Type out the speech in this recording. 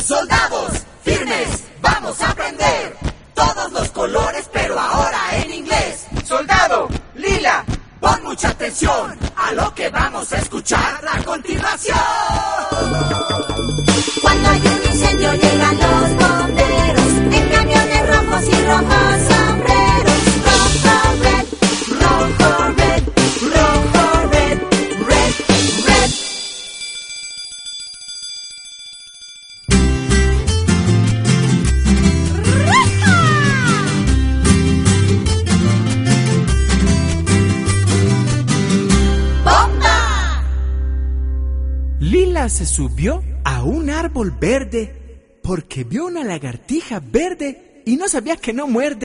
Soldados, firmes, vamos a aprender todos los colores, pero ahora en inglés. Soldado, lila, pon mucha atención a lo que vamos a escuchar a continuación. Cuando hay un incendio llegan los bomberos en camiones rojos y rojos sombreros. Rojo, red, rojo, red, rojo, red, red, red. ¡Bomba! Lila se subió a un árbol verde porque vio una lagartija verde y no sabía que no muerde.